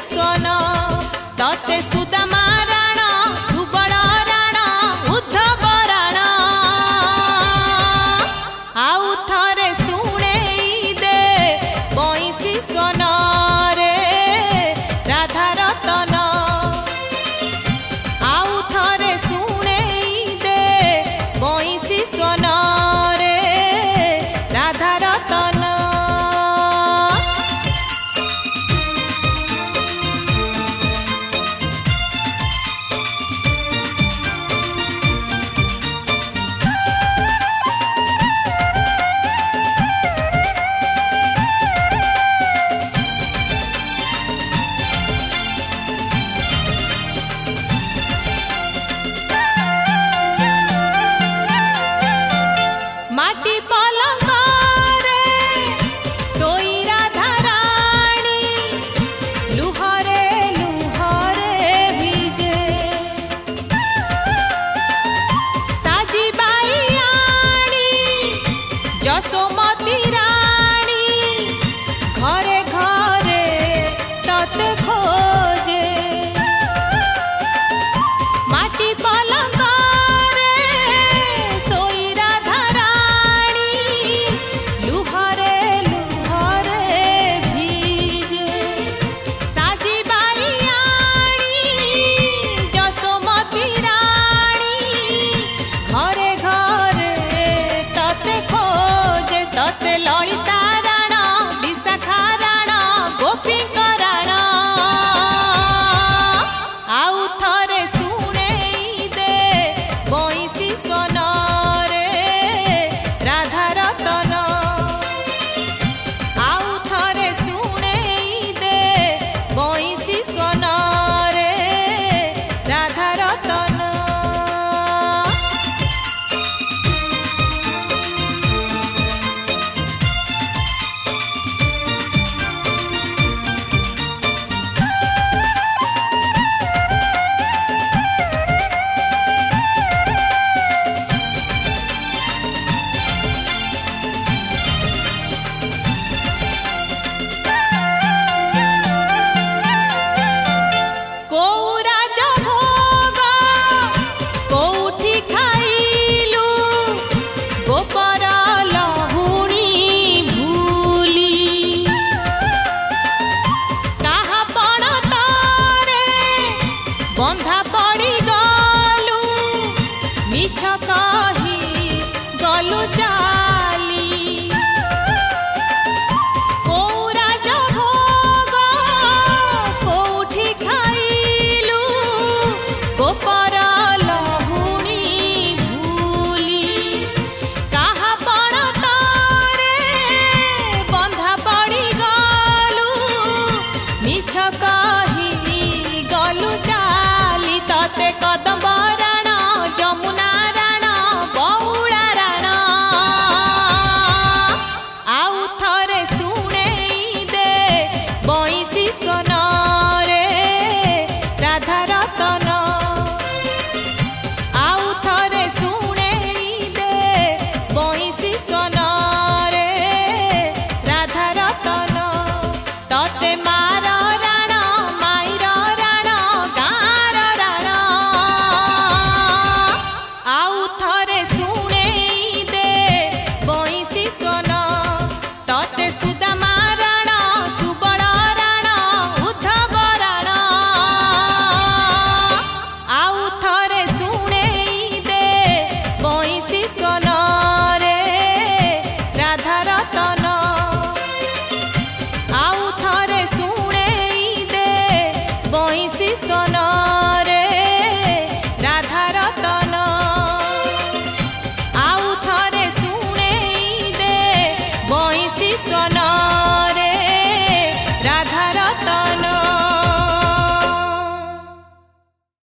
स्वन तते सुदामा राण सुबल राण उद्धव राण आउ थरे शुणेई दे बंशी स्वन रे राधा रतन आउ थरे शुणेई दे बंशी स्वन रे राधा रतन। माटी पलंग रे सोई राधा रानी लुहरे लुहरे भिजे साजी बाई आनी जसोमती रानी घरे घरे तते खोजे माटी पलंग ललिता राण विशाखा राण गोपी राण आउ थरे शुणेई दे बंशी स्वन रे राधा रतन आउ थरे शुणेई दे बंशी स्वन रे राधा रतन। बंधा पड़ी गलु मिछ कही गलु चाली कोउ राज भोग कोउठी खाइलु गोपर लहुणी भूली काहा पण तारे बंधा पड़ी गलु मिछ कही गलु चाली तते कदम्ब राण जमुना राण बौला राण आउ थरे शुणेई दे बंशी स्वन रे राधा रतन आउ थरे शुणेई दे बंशी स्वन रे राधा रतन तते मार राण माईर राण गाँर राण आउ थरे शुणेई दे बंशी स्वन तते सुदामा राण सुबल राण उद्धव राण आउ थरे शुणेई दे बंशी स्वन रे राधा रतन आउ थरे शुणेई दे बंशी स्वन रे राधा रतन आउ थरे शुणेई दे बंशी स्वन